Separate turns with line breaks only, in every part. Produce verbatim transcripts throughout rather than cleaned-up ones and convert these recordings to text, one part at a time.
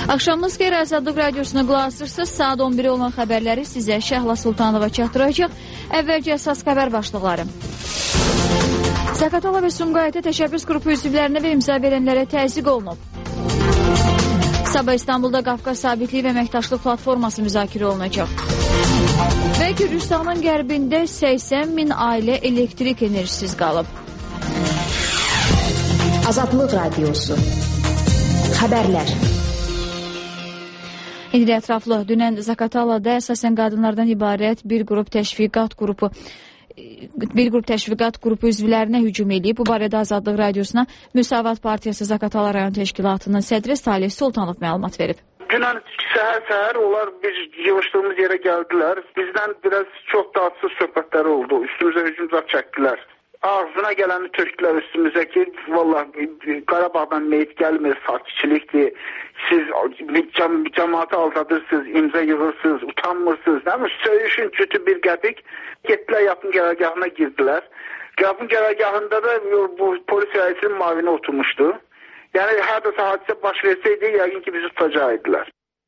Axşamınız xeyir, Azadlıq Radiosuna qulaq asırsınız. Saat on biri olan xəbərləri sizə Şəhla Sultanova çatdıracaq. Əvvəlcə əsas xəbər başlıqları. Zaqatala və Sumqayıtda təşəbbüs qrupu üzvlərinə və imza verənlərə təzyiq olunub. Sabah İstanbulda Qafqaz Sabitliyi və Əməkdaşlıq Platforması müzakirə olunacaq. Və Gürcüstanın qərbində səksən min ailə elektrik enerjisiz qalıb.
Azadlıq Radiosu. Xəbərlər.
İndi ətraflı, dünən Zaqatalada əsasən qadınlardan ibarət bir qrup təşviqat qrupu bir qrup təşviqat qrupu üzvlərinə hücum edib. Bu barədə Azadlıq Radiosuna Müsavat Partiyası Zaqatala rayon təşkilatının sədri Salih Sultanov məlumat verib.
Dünən səhər-səhər onlar biz yığışdığımız yerə gəldilər. Bizdən biraz çox tatsız söhbətləri oldu. Üstümüzə hücumlar çəkdilər. Ağzına gələni tökdülər üstümüzə ki, vallahi Qarabağdan meyit gəlmir, sakitçilikdir. Siz cəm cəmaatı aldadırsınız, imza yığırsınız, utanmırsınız. Nəmi? Söyüşün cütü bir qəpik. Getdilər yapın qərargahına girdilər. Yapın qərargahında da bu polis rəisinin mavini oturmuşdu. Yəni hər dəfə hadisə baş versəydi, yəqin ki bizi tutacaqdılar.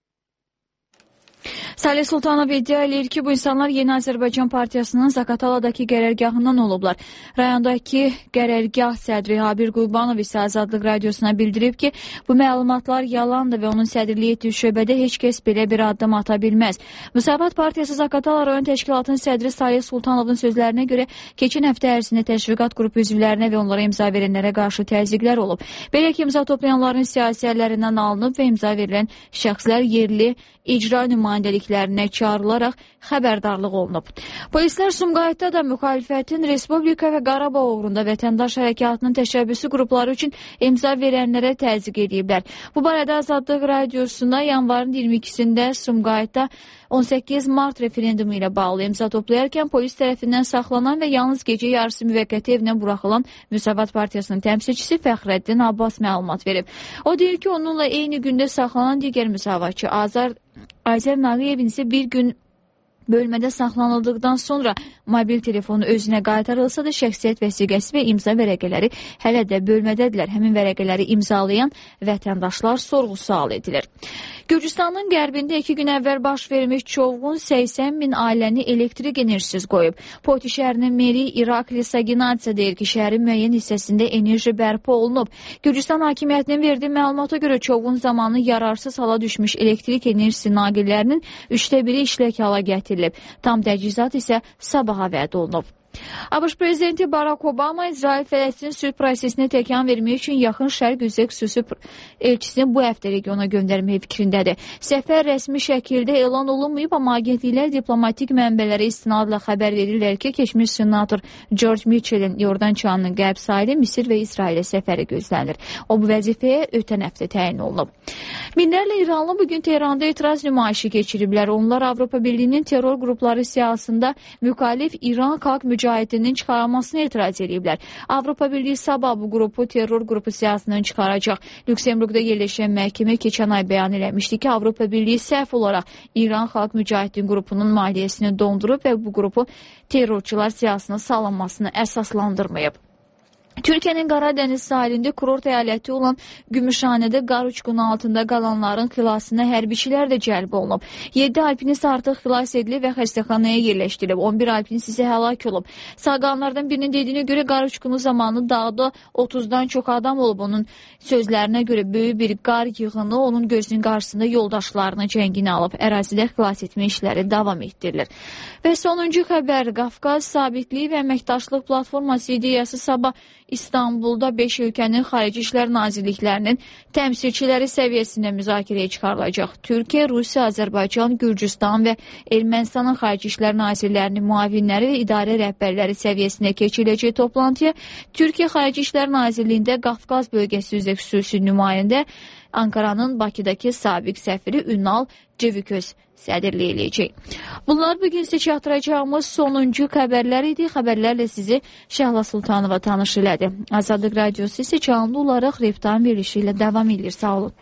Salih Sultanov iddia edir ki, bu insanlar Yeni Azərbaycan Partiyasının Zaqataladakı qərargahından olublar. Rayondakı qərargah sədri Habir Qurbanov isə Azadlıq Radiosuna bildirib ki, bu məlumatlar yalandır və onun sədrliyi etdiyi şöbədə heç kəs belə bir addım ata bilməz. Müsavat Partiyası Zaqatala rayon təşkilatının sədri Salih Sultanovun sözlərinə görə keçən həftə ərzində təşviqat qrupu üzvlərinə və onlara imza verənlərə qarşı təzyiqlər olub. Belə ki, imza toplayanların siyasi əllərindən alınıb və imza verilən şəxslər yerli icra nümayəndəliklərinə çağrılaraq xəbərdarlıq olunub. Polislər Sumqayıtda da müxalifətin Respublika və Qarabağ uğrunda vətəndaş hərəkatının təşəbbüsü qrupları üçün imza verənlərə təzyiq ediblər. Bu barədə Azadlıq Radiosuna yanvarın iyirmi ikisində Sumqayıtda on səkkiz mart referendumu ilə bağlı imza toplayarkən polis tərəfindən saxlanan və yalnız gecə yarısı müvəqqəti evinə buraxılan Müsavat Partiyasının təmsilçisi Fəxrəddin Abbas məlumat verib. O deyir ki, onunla eyni gündə saxlanan digər müsavatçı Azər Ayzər Nağıyevin isə bir gün bölmədə saxlanıldıqdan sonra mobil telefonu özünə qaytarılsa da şəxsiyyət vəsiqəsi və imza vərəqələri hələ də bölmədədirlər. Həmin vərəqələri imzalayan vətəndaşlar sorğu-sual edilir. Gürcüstanın qərbində iki gün əvvəl baş vermiş çovğun səksən min ailəni elektrik enerjisiz qoyub. Poti şəhərinin meri İrakli Saginadze deyir ki, şəhərin müəyyən hissəsində enerji bərpa olunub. Gürcüstan hakimiyyətinin verdiyi məlumata görə çovğun zamanı yararsız hala düşmüş elektrik enerjisi naqillərinin üçdə biri işlək hala gətirilib. Tam təcizat isə sabaha vəd olunub. ABŞ prezidenti Barack Obama İsrail-Fələstin sülh prosesinə təkan vermək üçün Yaxın Şərq üzrə xüsusi elçisini bu həftə regiona göndərmək fikrindədir. Səfər rəsmi şəkildə elan olunmayıb, amma agentliklər diplomatik mənbələrə istinadla xəbər verirlər ki, keçmiş senator George Mitchell'in Yordan çayının qərb sahili Misir və İsrailə səfəri gözlənilir. O bu vəzifəyə ötən həftə təyin olunub. Minlərlə İranlı bugün Tehranda etiraz nümayişi keçiriblər. Onlar Avropa Birliyinin terror qrupları siyasında müxalif İran xalq mücahidinin çıxarılmasına etiraz ediblər. Avropa Birliyi sabah bu qrupu terror qrupu siyasından çıxaracaq. Lüksemburqda yerləşən məhkəmə keçən ay bəyan eləmişdi ki, Avropa Birliyi səhv olaraq İran xalq mücahidin qrupunun maliyyəsini dondurub və bu qrupu terrorçular siyasına salınmasını əsaslandırmayıb. Türkiyənin Qaradəniz sahilində kurort əyaləti olan Gümüşhanədə qar uçqunu altında qalanların xilasına hərbiçilər də cəlb olunub. yeddi alpinist artıq xilas edilib və xəstəxanaya yerləşdirilib. on bir alpinist isə həlak olub. Sağ qalanlardan birinin dediyinə görə qar uçqunu zamanı dağda otuzdan çox adam olub. Onun sözlərinə görə böyük bir qar yığını onun gözünün qarşısında yoldaşlarını cənginə alıb. Ərazidə xilas etmə işləri davam etdirilir. Və sonuncu xəbər, Qafqaz Sabitliyi və Əməkdaşlıq Platforması ideyası sabah İstanbulda beş ölkənin Xarici İşlər Nazirliklərinin təmsilçiləri səviyyəsində müzakirəyə çıxarılacaq. Türkiyə, Rusiya, Azərbaycan, Gürcüstan və Ermənistanın Xarici İşlər Nazirlərinin müavinləri və idarə rəhbərləri səviyyəsində keçiriləcək toplantıya Türkiyə Xarici İşlər Nazirliyində Qafqaz bölgəsi üzrə xüsusi nümayəndə Ankaranın Bakıdakı sabiq səfiri Ünal Ceviköz sədrlik eləyəcək. Bunlar bugün sizə çatdıracağımız sonuncu xəbərlər idi. Xəbərlərlə sizi Şəhla Sultanova tanış elədi. Azadlıq Radiosu isə canlı olaraq Reptan verilişi ilə davam edir. Sağ olun.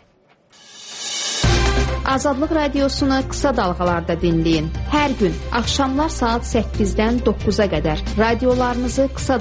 Azadlıq Radiosunu qısa dalğalarda dinləyin. Hər gün axşamlar saat səkkizdən doqquza qədər radiolarınızı qısa